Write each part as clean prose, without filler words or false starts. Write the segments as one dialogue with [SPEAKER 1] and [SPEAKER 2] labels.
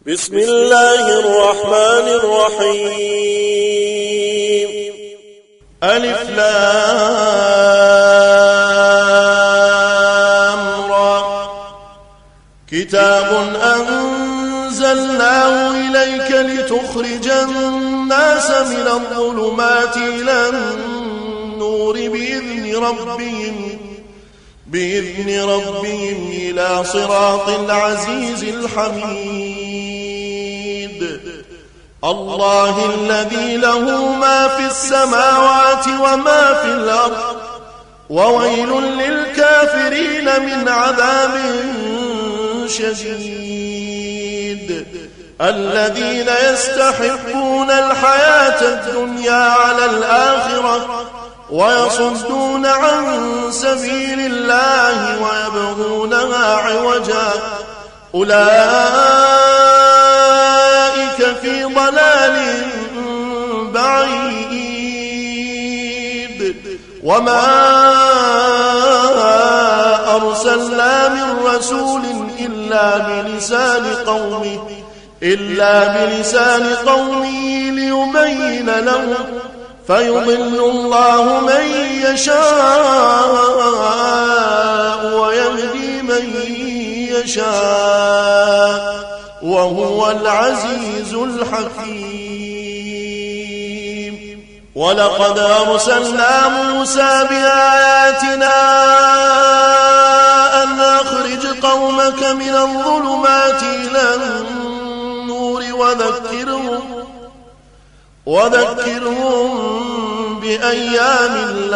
[SPEAKER 1] بسم الله الرحمن الرحيم. ألف لام را. كتاب أنزلناه إليك لتخرج الناس من الظلمات إلى النور بإذن ربهم إلى صراط العزيز الحميد. الله الذي له ما في السماوات وما في الأرض، وويل للكافرين من عذاب شديد. الذين يستحبون الحياة الدنيا على الآخرة ويصدون عن سبيل الله ويبغونها عوجا، أولئك في ضلال بعيد. وما أرسلنا من رسول إلا بلسان قومه ليبين لهم، فيضل الله من يشاء ويهدي من يشاء، وهو العزيز الحكيم. ولقد أرسلنا موسى بآياتنا أن أخرج قومك من الظلمات إلى النور وذكرهم بأيام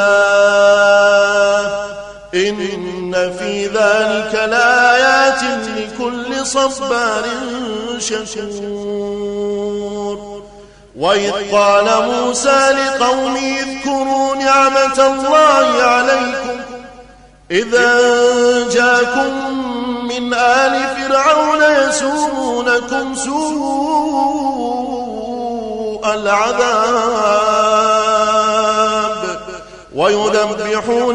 [SPEAKER 1] الله، إن في ذلك لآيات لكل صبار شكور. وإذ قال موسى لقومه اذكروا نعمة الله عليكم إذا جاءكم من آل فرعون يسومونكم سوء العذاب ويذبحون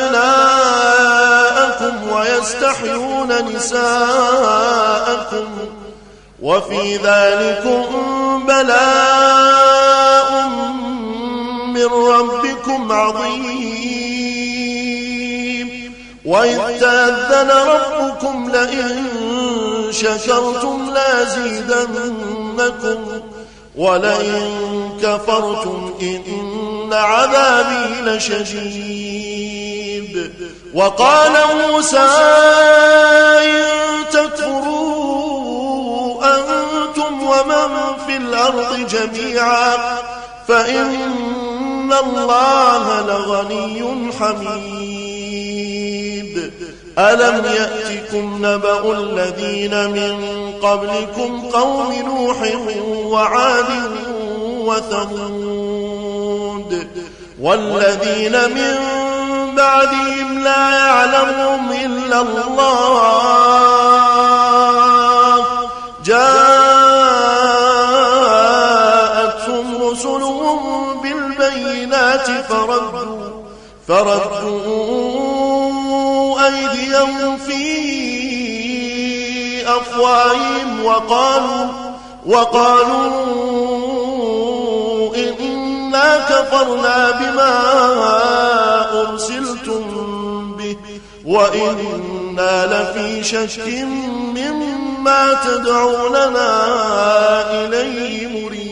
[SPEAKER 1] أبناءكم ويستحيون نساءكم، وفي ذلكم بلاء من ربكم عظيم. وإذ تأذن ربكم لئن شكرتم لأزيدنكم ولئن كفرتم إن عذابي لشديد. وقال موسى إن تكفروا أنتم ومن في الأرض جميعا فإن الله لغني حميد. ألم يأتكم نبأ الذين من قبلكم قوم نوح وعاد وثمود والذين من بعدهم لا يعلمهم إلا الله، جاءتهم رسلهم بالبينات فردوا أيديهم في أفواههم وقالوا إنا كفرنا بما أرسلتم به وإنا لفي شك مما تدعوننا إليه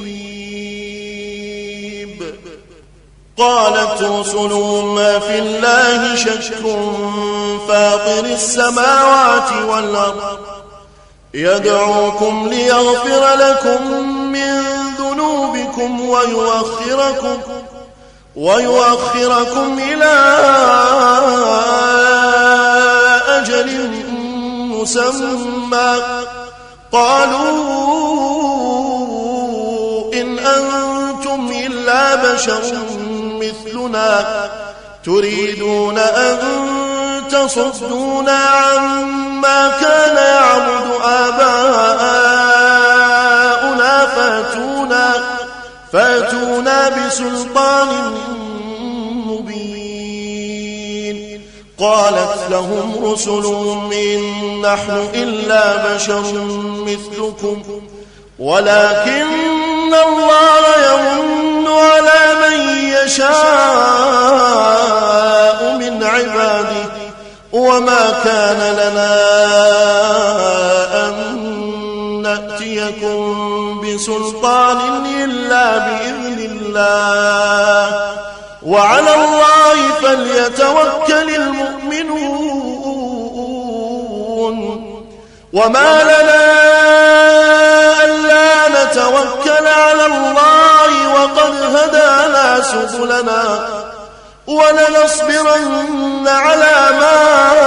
[SPEAKER 1] مريب. قالت رسلهم ما في الله شك فاطر السماوات والأرض يدعوكم ليغفر لكم من ذنوبكم ويؤخركم إلى أجل مسمى. قالوا إن أنتم إلا بشر مثلنا تريدون أن تصدونا عما كان يعبد آباؤنا فاتونا بسلطان مبين. قالت لهم رسلهم إن نحن إلا بشر مثلكم ولكن الله يمن على من يشاء من عباده وما كان لنا أن نأتيكم بسلطان إلا بإذن الله وعلى الله فليتوكل المؤمنون وما لنا ألا نتوكل على الله وقد هدانا سبلنا ولنصبرن على ما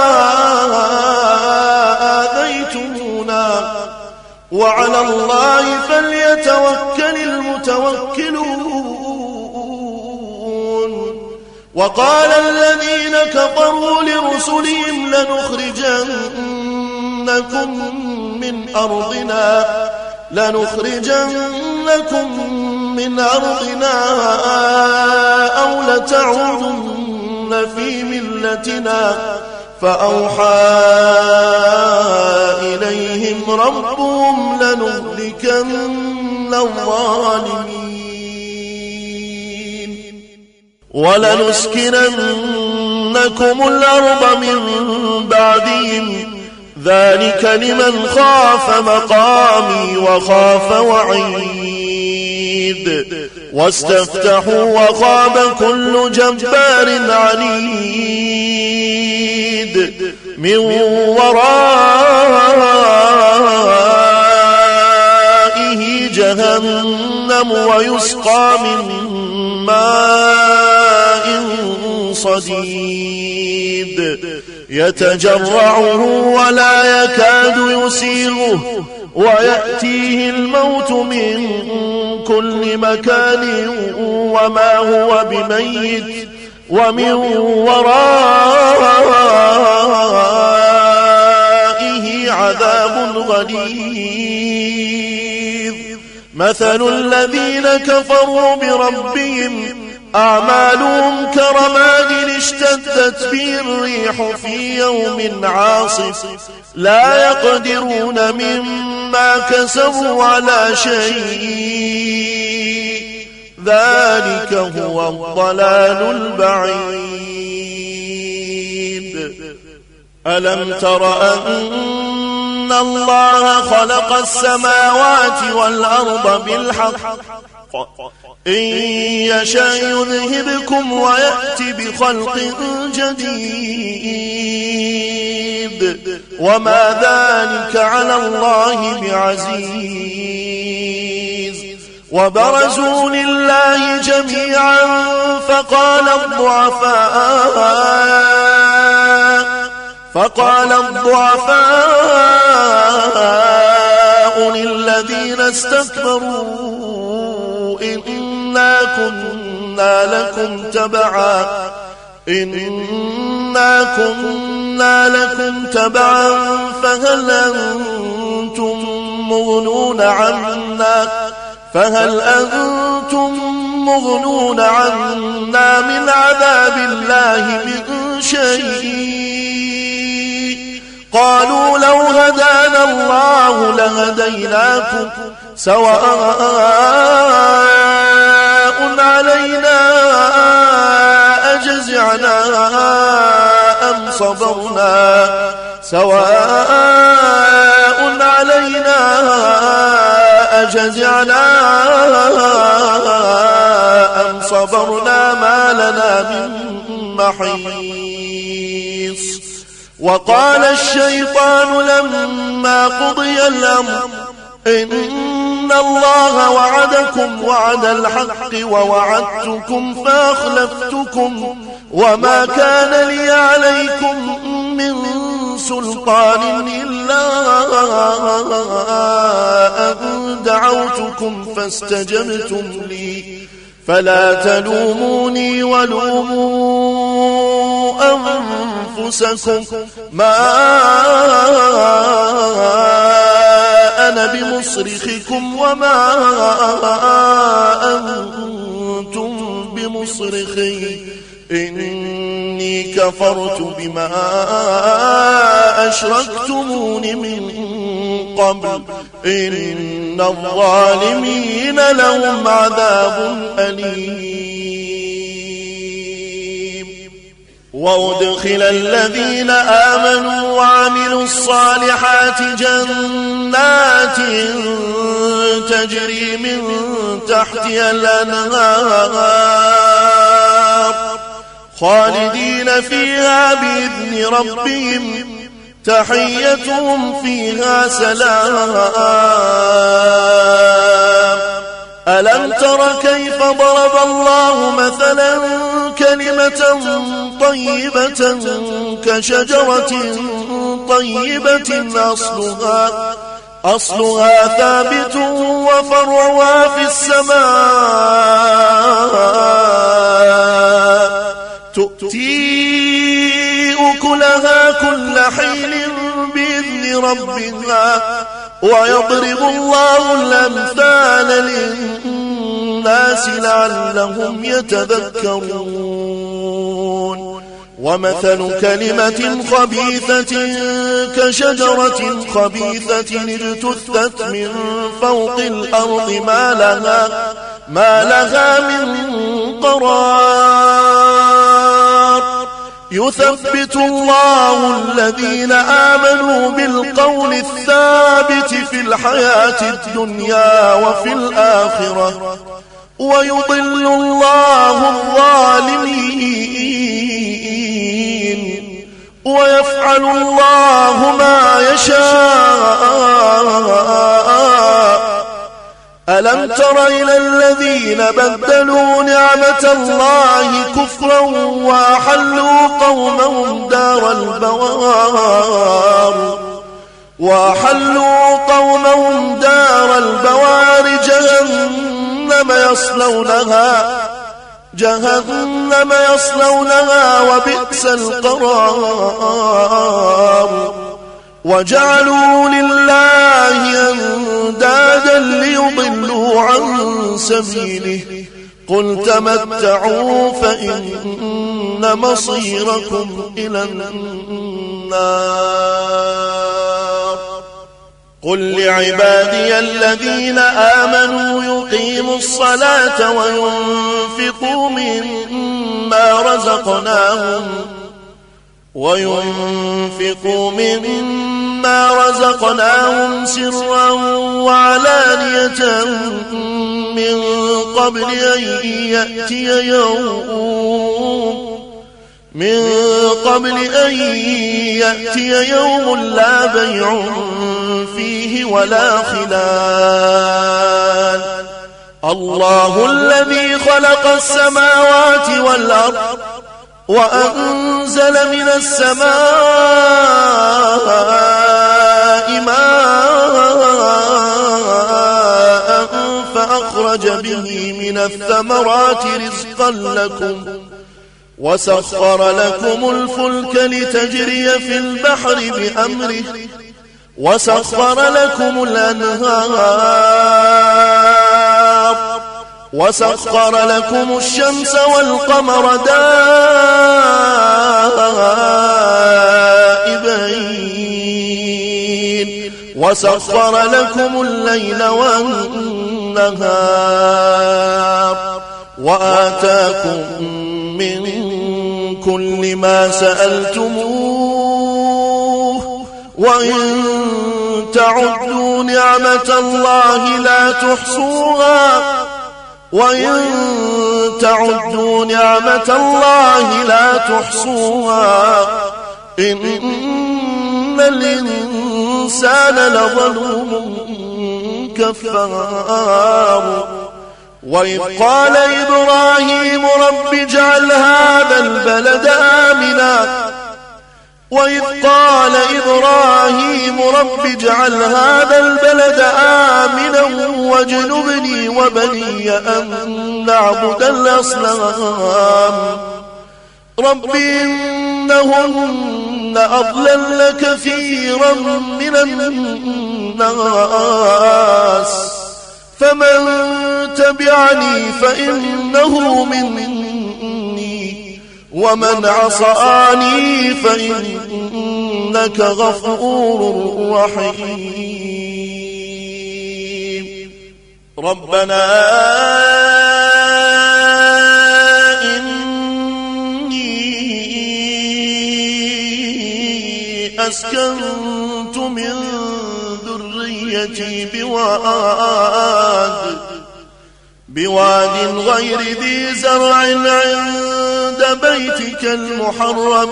[SPEAKER 1] آذيتمونا وعلى الله فليتوكل المتوكلون وقال الذين كفروا لرسلهم لنخرجنكم من أرضنا أو لتعودن في ملتنا فأوحى إليهم ربهم لنهلكن الظالمين ولنسكننكم الأرض من بعدهم ذلك لمن خاف مقامي وخاف وعيد واستفتحوا وخاب كل جبار عنيد من ورائه جهنم ويسقى من ماء صديد يتجرعه ولا يكاد يسيغه ويأتيه الموت من كل مكان وما هو بميت ومن ورائه عذاب غليظ مثل الذين كفروا بربهم أعمالهم كرماد اشتدت به الريح في يوم عاصف لا يقدرون مما كسبوا على شيء ذلك هو الضلال البعيد ألم تر أن الله خلق السماوات والأرض بالحق إن يشاء يذهبكم ويأتي بخلق جديد وما ذلك على الله بعزيز وبرزوا لله جميعا فقال الضعفاء للذين استكبروا إنا كنا لكم تبعا فهل أنتم مغنون عنا من عذاب الله من شيء قالوا لو هدانا الله لهديناكم سواء علينا أجزعنا أم صبرنا ما لنا من محيص وقال الشيطان لما قضي الأمر إن الله وعدكم وعد الحق ووعدتكم فأخلفتكم وما كان لي عليكم من سلطان إلا أن دعوتكم فاستجبتم لي فلا تلوموني ولوموا أنفسكم ما أنا بمصرخكم وما أنتم بمصرخي إني كفرت بما أشركتمون من قبل إن الظالمين لهم عذاب أليم. وأدخل الذين آمنوا وعملوا الصالحات جنات تجري من تحتها الأنهار خالدين فيها بإذن ربهم تحيتهم فيها سلام. ألم تر كيف ضرب الله مثلا كلمة طيبة كشجرة طيبة أصلها ثابت وفرعها في السماء تؤتي أكلها كل حين بإذن ربها ويضرب الله الأمثال للناس لعلهم يتذكرون. ومثل كلمة خبيثة كشجرة خبيثة اجتثت من فوق الأرض ما لها من قرار. يثبت الله الذين آمنوا بالقول الثابت في الحياة الدنيا وفي الآخرة ويضل الله الظالمين ويفعل الله ما يشاء. ألم تر إلى الذين بدلوا نعمة الله كفرا وأحلوا قومهم دار البوار جهنم يصلونها وبئس القرار. وجعلوا لله أندادا ليضلوا عن سبيله قل تمتعوا فإن مصيركم إلى النار. قل لعبادي الذين آمنوا يقيموا الصلاة وينفقوا مما رزقناهم سرا وعلانية من قبل أن يأتي يوم لا بيع فيه ولا خلال. الله الذي خلق السماوات والأرض وأنزل من السماء ماء فأخرج به من الثمرات رزقا لكم وسخر لكم الفلك لتجري في البحر بأمره وسخر لكم الأنهار وسخر لكم الشمس والقمر دائبين وسخر لكم الليل والنهار وآتاكم من كل ما سألتموه وإن تعدوا نعمة الله لا تحصوها إن الإنسان لظلوم كفار. وإذ قال إبراهيم رب اجعل هذا البلد آمنا واجنبني وبني أن نعبد الأصنام. رب إنهن أضللن كثيرا من الناس فمن تبعني فإنه مني ومن عصاني فإنك غفور رحيم. ربنا إني أسكنت من ذريتي بواد غير ذي زرع عند بيتك المحرم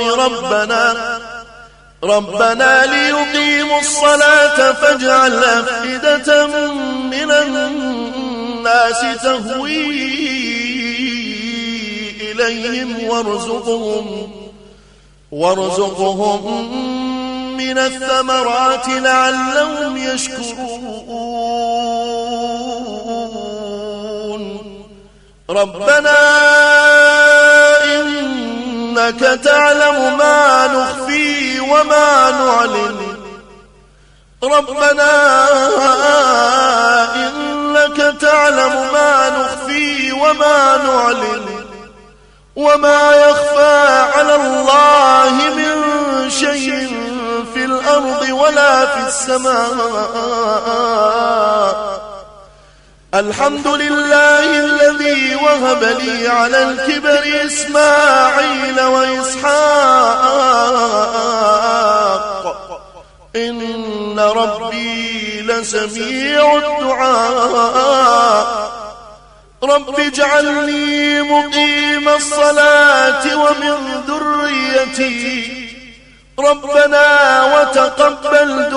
[SPEAKER 1] ربنا ليقيموا الصلاة فاجعل أفئدة من الناس تهوي إليهم وارزقهم من الثمرات لعلهم يشكرون. ربنا إنك تعلم ما نخفي وما نعلن ربنا إنك تعلم ما نخفي وما نعلن وما يخفى على الله من شيء في الأرض ولا في السماء. الحمد لله الذي وهب لي على الكبر إسماعيل وإسحاق إن ربي لسميع الدعاء. رب اجعلني مقيم الصلاة ومن ذريتي ربنا وتقبل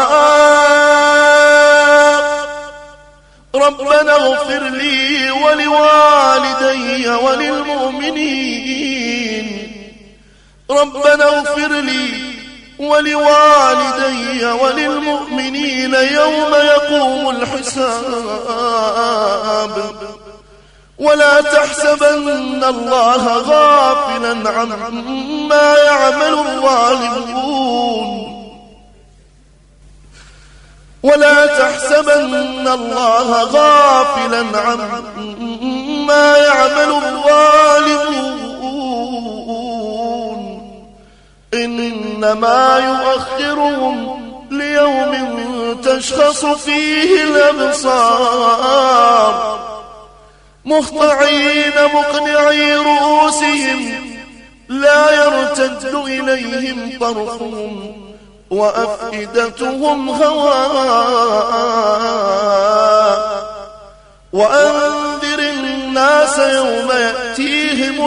[SPEAKER 1] دعاء. ربنا اغفر لي ولوالدي وللمؤمنين ربنا اغفر لي ولوالدي وللمؤمنين يوم يقوم الحساب. ولا تحسبن الله غافلا عما يعمل الظالمون ولا تحسبن الله غافلا عما يعمل الظالمون إنما يؤخرهم ليوم تشخص فيه الأبصار مهطعين مقنعي رؤوسهم لا يرتد إليهم طرفهم وأفئدتهم هواء. وأنذر الناس يوم يأتيهم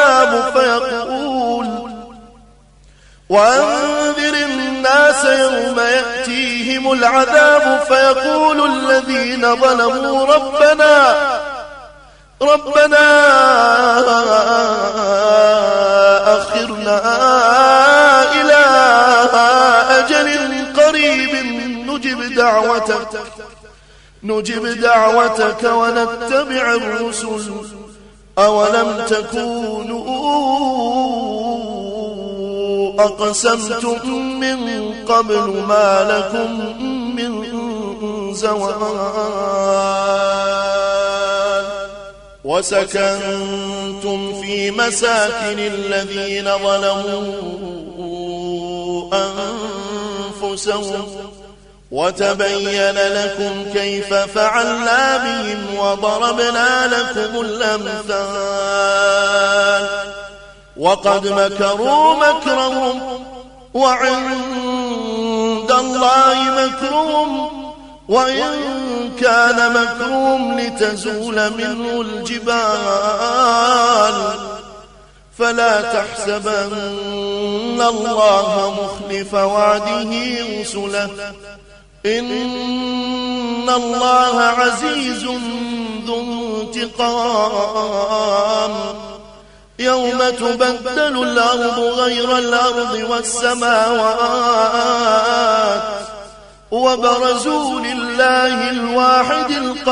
[SPEAKER 1] العذاب فيقول الذين ظلموا ربنا أخرنا إلى أجل قريب نجب دعوتك ونتبع الرسل أولم تكونوا أقسمتم من قبل ما لكم من زوال وسكنتم في مساكن الذين ظلموا أنفسهم وتبين لكم كيف فعلنا بهم وضربنا لكم الأمثال وقد مكروا مكرهم وعند الله مكرهم وإن كان مكرهم لتزول منه الجبال فلا تحسبن الله مخلف وعده رسله إن الله عزيز ذو انتقام يوم تبدل الأرض غير الأرض والسماوات وبرزوا لله الواحد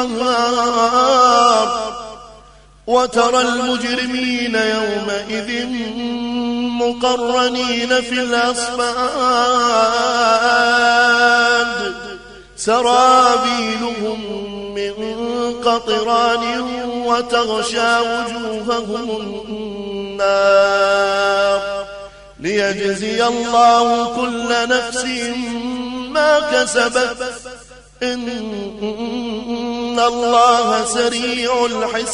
[SPEAKER 1] القهار وترى المجرمين يومئذ مقرنين في الأصفاد سرابيلهم من قطران وتغشى وجوههم النار ليجزي الله كل نفس ما كسبت إن الله سريع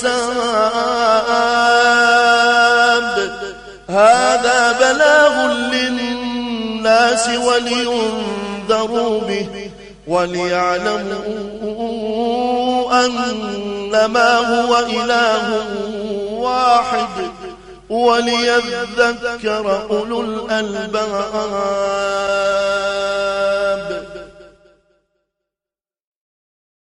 [SPEAKER 1] الحساب. هذا بلاغ للناس ولينذروا به وليعلموا أنما هو إله واحد وليذكر أولو الألباب.